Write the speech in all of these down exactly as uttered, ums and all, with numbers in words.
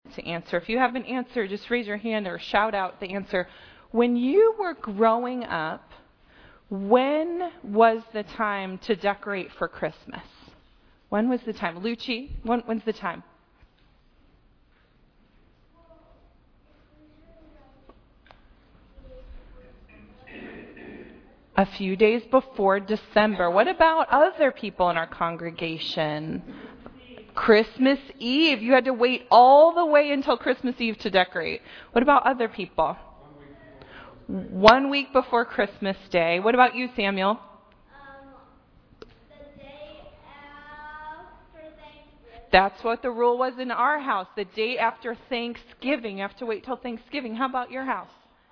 to answer. If you have an answer, just raise your hand or shout out the answer. When you were growing up, when was the time to decorate for Christmas? When was the time? Lucci, when, when's the time? A few days before December. What about other people in our congregation? Christmas Eve. You had to wait all the way until Christmas Eve to decorate. What about other people? One week before Christmas Day. What about you, Samuel? Um, the day after Thanksgiving. That's what the rule was in our house. The day after Thanksgiving. You have to wait till Thanksgiving. How about your house?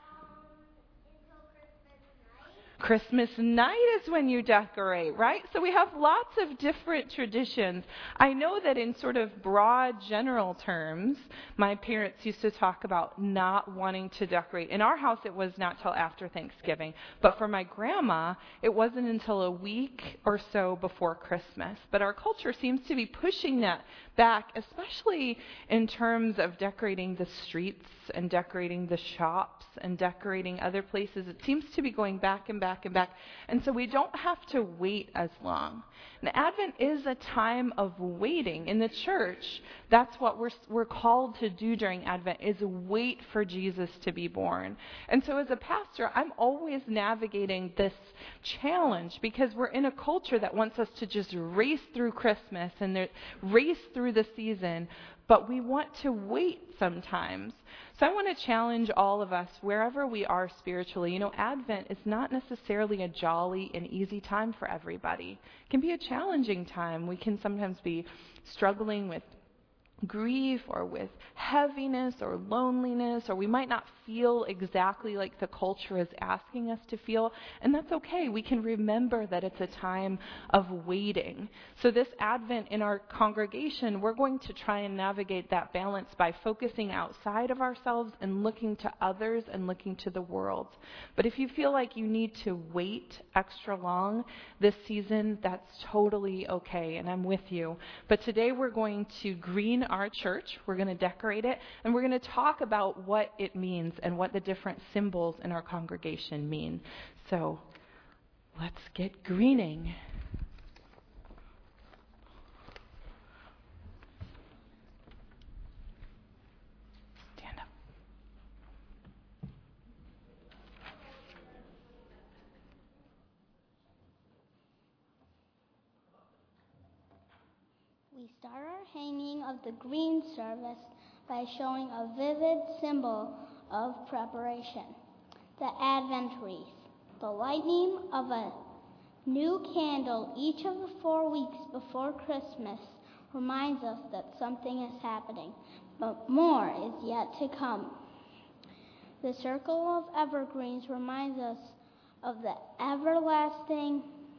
Christmas night is when you decorate, right? So we have lots of different traditions. I know that in sort of broad general terms, my parents used to talk about not wanting to decorate. In our house, it was not till after Thanksgiving. But for my grandma, it wasn't until a week or so before Christmas. But our culture seems to be pushing that back, especially in terms of decorating the streets and decorating the shops and decorating other places. It seems to be going back and back and back. And so we don't have to wait as long. And Advent is a time of waiting. In the church, that's what we're we're called to do during Advent, is wait for Jesus to be born. And so as a pastor, I'm always navigating this challenge because we're in a culture that wants us to just race through Christmas and race through the season, but we want to wait sometimes. So I want to challenge all of us, wherever we are spiritually. You know, Advent is not necessarily a jolly and easy time for everybody. It can be a challenging time. We can sometimes be struggling with grief or with heaviness or loneliness, or we might not feel exactly like the culture is asking us to feel, and that's okay. We can remember that it's a time of waiting. So this Advent in our congregation, we're going to try and navigate that balance by focusing outside of ourselves and looking to others and looking to the world. But if you feel like you need to wait extra long this season, that's totally okay, and I'm with you. But today we're going to green our church. We're going to decorate it, and we're going to talk about what it means and what the different symbols in our congregation mean. So let's get greening. Stand up. We start our hanging of the green service by showing a vivid symbol of preparation, the Advent wreath. The lighting of a new candle each of the four weeks before Christmas reminds us that something is happening, but more is yet to come. The circle of evergreens reminds us of the everlasting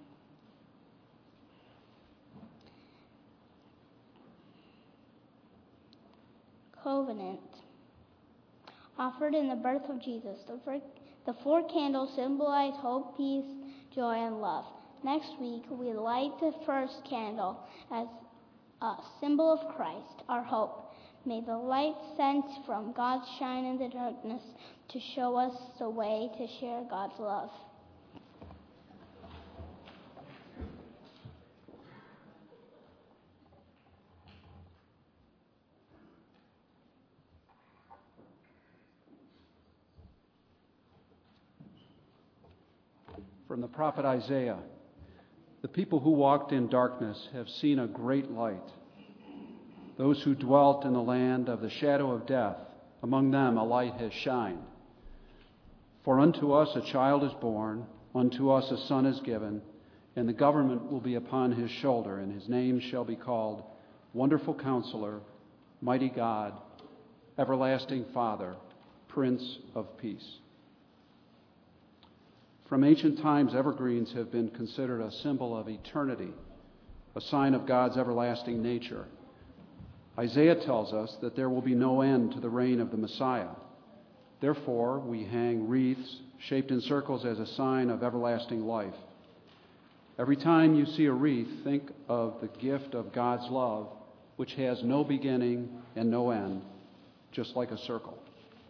covenant offered in the birth of Jesus. The, four, the four candles symbolize hope, peace, joy, and love. Next week, we light the first candle as a symbol of Christ, our hope. May the light sent from God shine in the darkness to show us the way to share God's love. From the prophet Isaiah, the people who walked in darkness have seen a great light. Those who dwelt in the land of the shadow of death, among them a light has shined. For unto us a child is born, unto us a son is given, and the government will be upon his shoulder, and his name shall be called Wonderful Counselor, Mighty God, Everlasting Father, Prince of Peace. From ancient times, evergreens have been considered a symbol of eternity, a sign of God's everlasting nature. Isaiah tells us that there will be no end to the reign of the Messiah. Therefore, we hang wreaths shaped in circles as a sign of everlasting life. Every time you see a wreath, think of the gift of God's love, which has no beginning and no end, just like a circle.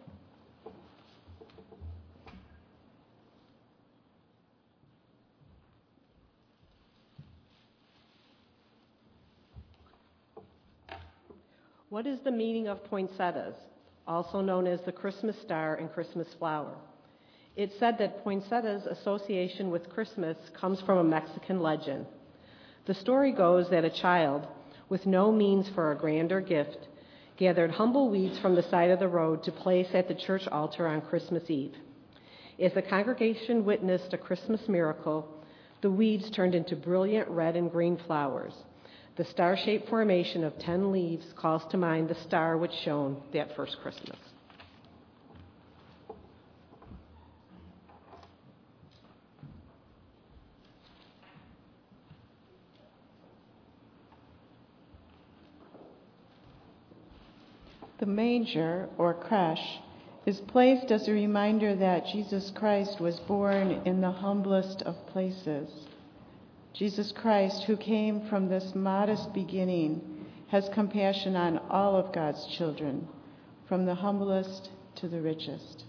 What is the meaning of poinsettias, also known as the Christmas star and Christmas flower? It's said that poinsettias' association with Christmas comes from a Mexican legend. The story goes that a child, with no means for a grander gift, gathered humble weeds from the side of the road to place at the church altar on Christmas Eve. As the congregation witnessed a Christmas miracle, the weeds turned into brilliant red and green flowers. The star-shaped formation of ten leaves calls to mind the star which shone that first Christmas. The manger, or creche, is placed as a reminder that Jesus Christ was born in the humblest of places. Jesus Christ, who came from this modest beginning, has compassion on all of God's children, from the humblest to the richest.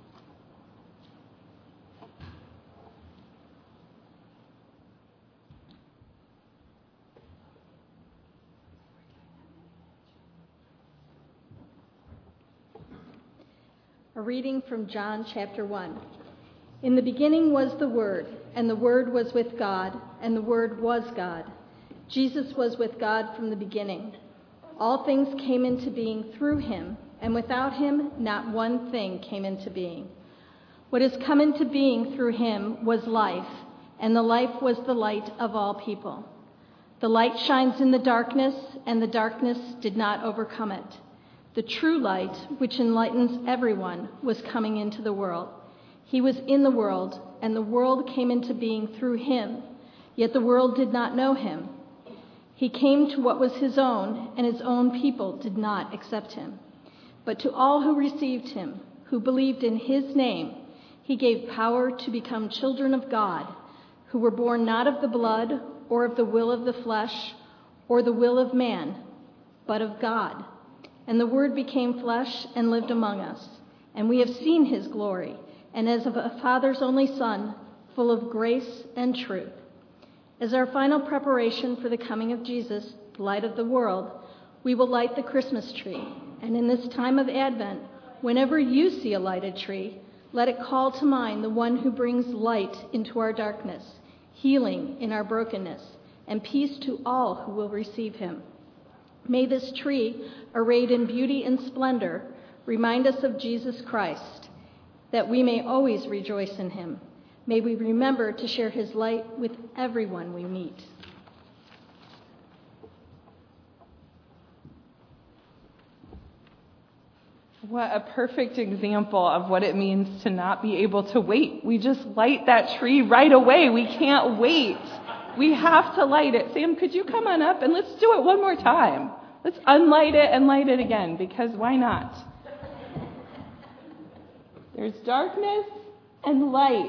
A reading from John chapter one. In the beginning was the Word, and the Word was with God, and the Word was God. Jesus was with God from the beginning. All things came into being through him, and without him not one thing came into being. What has come into being through him was life, and the life was the light of all people. The light shines in the darkness, and the darkness did not overcome it. The true light, which enlightens everyone, was coming into the world. He was in the world, and the world came into being through him, yet the world did not know him. He came to what was his own, and his own people did not accept him. But to all who received him, who believed in his name, he gave power to become children of God, who were born not of the blood, or of the will of the flesh, or the will of man, but of God. And the Word became flesh and lived among us, and we have seen his glory, and as of a Father's only Son, full of grace and truth. As our final preparation for the coming of Jesus, the light of the world, we will light the Christmas tree. And in this time of Advent, whenever you see a lighted tree, let it call to mind the one who brings light into our darkness, healing in our brokenness, and peace to all who will receive him. May this tree, arrayed in beauty and splendor, remind us of Jesus Christ, that we may always rejoice in him. May we remember to share his light with everyone we meet. What a perfect example of what it means to not be able to wait. We just light that tree right away. We can't wait. We have to light it. Sam, could you come on up and let's do it one more time. Let's unlight it and light it again, because why not? There's darkness and light.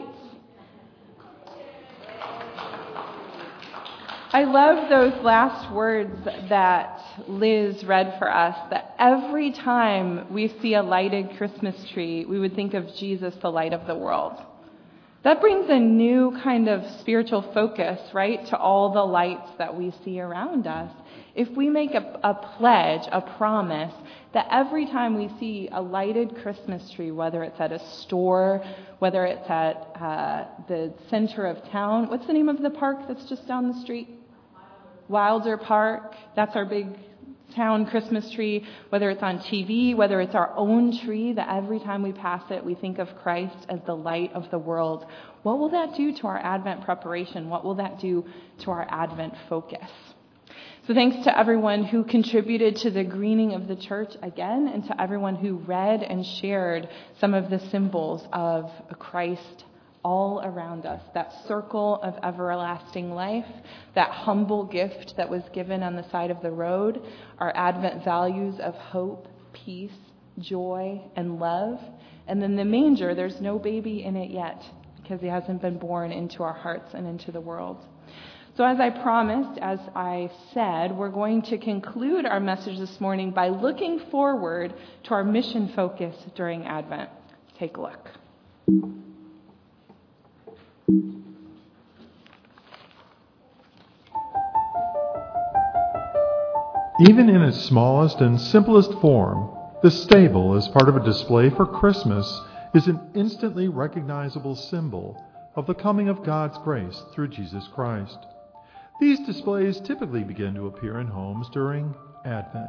I love those last words that Liz read for us, that every time we see a lighted Christmas tree, we would think of Jesus, the light of the world. That brings a new kind of spiritual focus, right, to all the lights that we see around us. If we make a, a pledge, a promise, that every time we see a lighted Christmas tree, whether it's at a store, whether it's at uh, the center of town, what's the name of the park that's just down the street? Wilder Park. That's our big town Christmas tree. Whether it's on T V, whether it's our own tree, that every time we pass it, we think of Christ as the light of the world. What will that do to our Advent preparation? What will that do to our Advent focus? So thanks to everyone who contributed to the greening of the church again, and to everyone who read and shared some of the symbols of Christ all around us, that circle of everlasting life, that humble gift that was given on the side of the road, our Advent values of hope, peace, joy, and love. And then the manger, there's no baby in it yet, because he hasn't been born into our hearts and into the world. So as I promised, as I said, we're going to conclude our message this morning by looking forward to our mission focus during Advent. Take a look. Even in its smallest and simplest form, the stable, as part of a display for Christmas, is an instantly recognizable symbol of the coming of God's grace through Jesus Christ. These displays typically begin to appear in homes during Advent.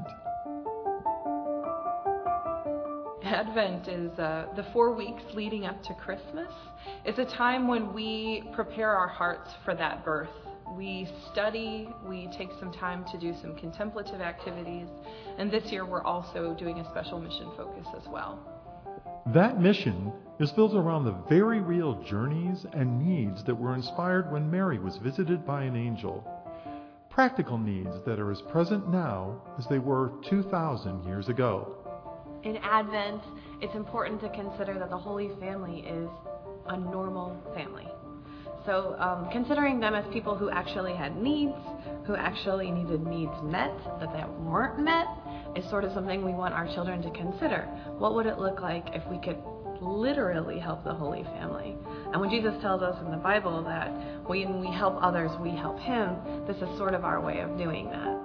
Advent is uh, the four weeks leading up to Christmas. It's a time when we prepare our hearts for that birth. We study, we take some time to do some contemplative activities, and this year we're also doing a special mission focus as well. That mission is built around the very real journeys and needs that were inspired when Mary was visited by an angel. Practical needs that are as present now as they were two thousand years ago. In Advent, it's important to consider that the Holy Family is a normal family. So um, considering them as people who actually had needs, who actually needed needs met, that that weren't met, is sort of something we want our children to consider. What would it look like if we could literally help the Holy Family? And when Jesus tells us in the Bible that when we help others, we help Him, this is sort of our way of doing that.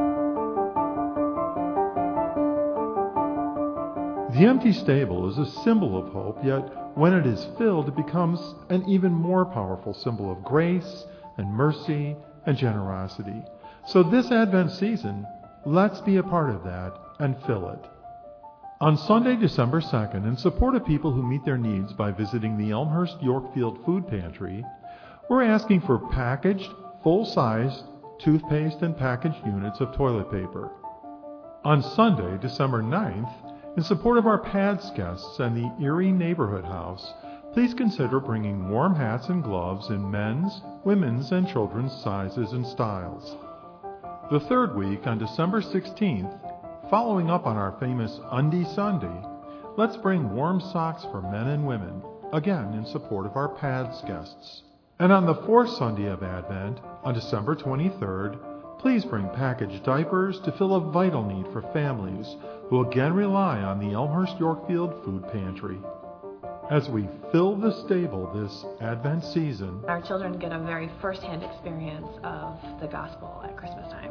The empty stable is a symbol of hope, yet when it is filled, it becomes an even more powerful symbol of grace and mercy and generosity. So this Advent season, let's be a part of that and fill it. On Sunday, December second, in support of people who meet their needs by visiting the Elmhurst Yorkfield Food Pantry, we're asking for packaged, full-size toothpaste and packaged units of toilet paper. On Sunday, December ninth, in support of our P A D S guests and the Erie Neighborhood House, please consider bringing warm hats and gloves in men's, women's, and children's sizes and styles. The third week, on December sixteenth, following up on our famous Undie Sunday, let's bring warm socks for men and women, again in support of our P A D S guests. And on the fourth Sunday of Advent, on December twenty-third, please bring packaged diapers to fill a vital need for families who again rely on the Elmhurst Yorkfield Food Pantry. As we fill the stable this Advent season, our children get a very first-hand experience of the gospel at Christmas time.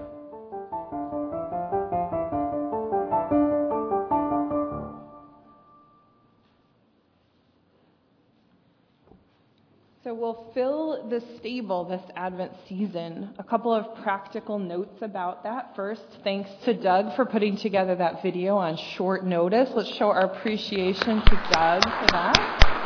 So we'll fill the stable this Advent season. A couple of practical notes about that. First, thanks to Doug for putting together that video on short notice. Let's show our appreciation to Doug for that.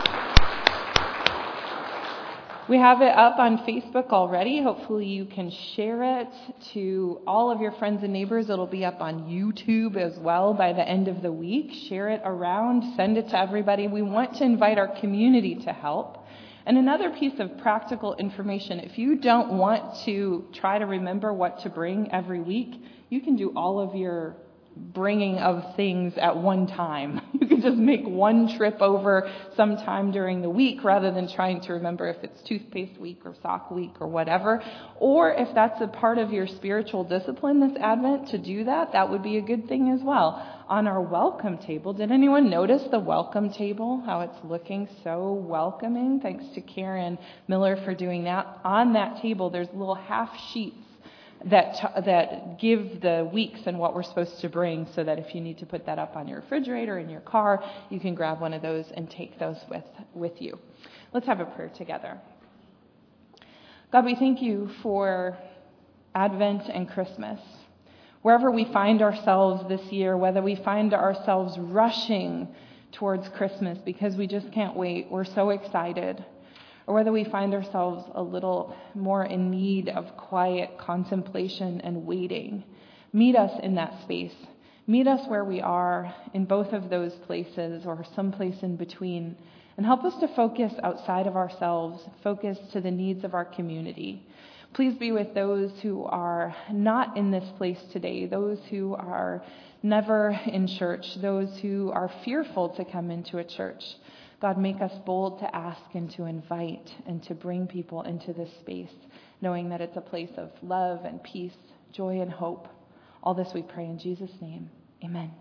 We have it up on Facebook already. Hopefully you can share it to all of your friends and neighbors. It'll be up on YouTube as well by the end of the week. Share it around. Send it to everybody. We want to invite our community to help. And another piece of practical information, if you don't want to try to remember what to bring every week, you can do all of your bringing of things at one time. You can just make one trip over sometime during the week rather than trying to remember if it's toothpaste week or sock week or whatever. Or if that's a part of your spiritual discipline this Advent to do that, that would be a good thing as well. On our welcome table, did anyone notice the welcome table, how it's looking so welcoming? Thanks to Karen Miller for doing that. On that table, there's little half sheets that t- that give the weeks and what we're supposed to bring, so that if you need to put that up on your refrigerator in your car, you can grab one of those and take those with, with you. Let's have a prayer together. God, we thank you for Advent and Christmas. Wherever we find ourselves this year, whether we find ourselves rushing towards Christmas because we just can't wait, we're so excited, or whether we find ourselves a little more in need of quiet contemplation and waiting, meet us in that space. Meet us where we are in both of those places or someplace in between, and help us to focus outside of ourselves, focus to the needs of our community. Please be with those who are not in this place today, those who are never in church, those who are fearful to come into a church. God, make us bold to ask and to invite and to bring people into this space knowing that it's a place of love and peace, joy and hope. All this we pray in Jesus' name. Amen.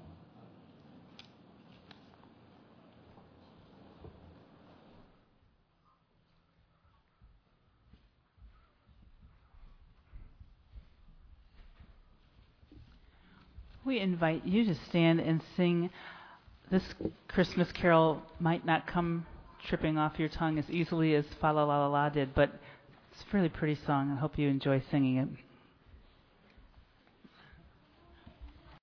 We invite you to stand and sing. This Christmas carol might not come tripping off your tongue as easily as Fa La La La La did, but it's a really pretty song. I hope you enjoy singing it.